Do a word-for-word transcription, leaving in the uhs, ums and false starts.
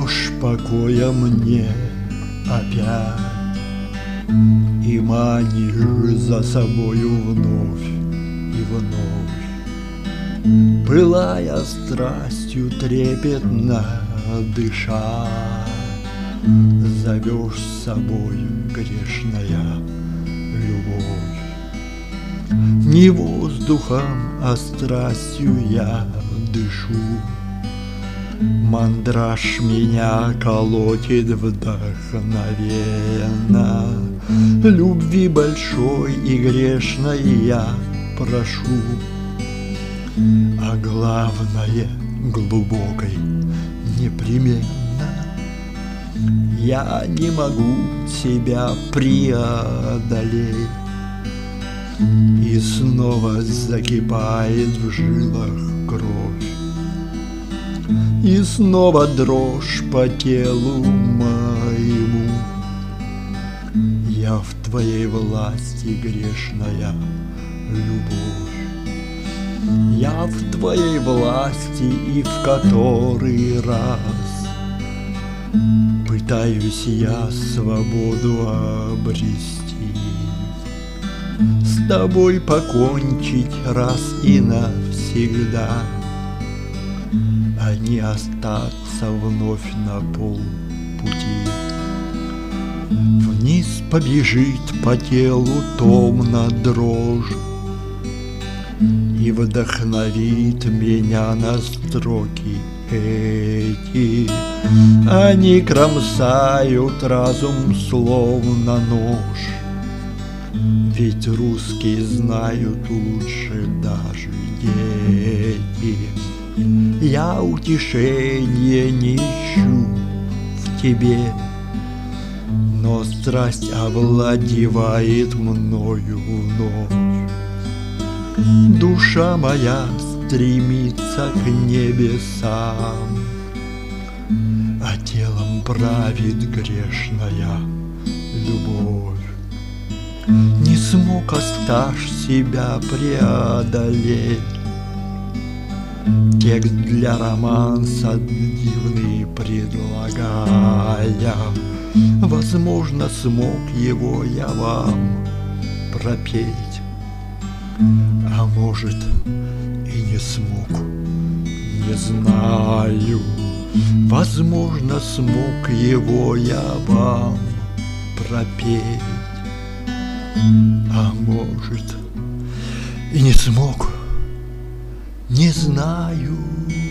даешь покоя мне опять и манишь за собою вновь и вновь. Пылая страстью трепетно дыша, зовешь с собою грешная любовь. Не воздухом, а страстью я дышу, мандраж меня колотит вдохновенно. Любви большой и грешной я прошу, а главное глубокой непременно. Я не могу себя преодолеть, и снова закипает в жилах кровь, и снова дрожь по телу моему. Я в твоей власти, грешная любовь. Я в твоей власти, и в который раз пытаюсь я свободу обрести, с тобой покончить раз и навсегда, а не остаться вновь на полпути. Вниз побежит по телу томно дрожь и вдохновит меня на строки эти. Они кромсают разум словно нож, ведь русские знают лучше даже дети. Я утешения не ищу в тебе, но страсть овладевает мною вновь. Душа моя стремится к небесам, а телом правит грешная любовь. Не смог Асташ себя преодолеть, текст для романса дивный предлагая. Возможно, смог его я вам пропеть, а может и не смог, не знаю. Возможно, смог его я вам пропеть, а может и не смог, не знаю.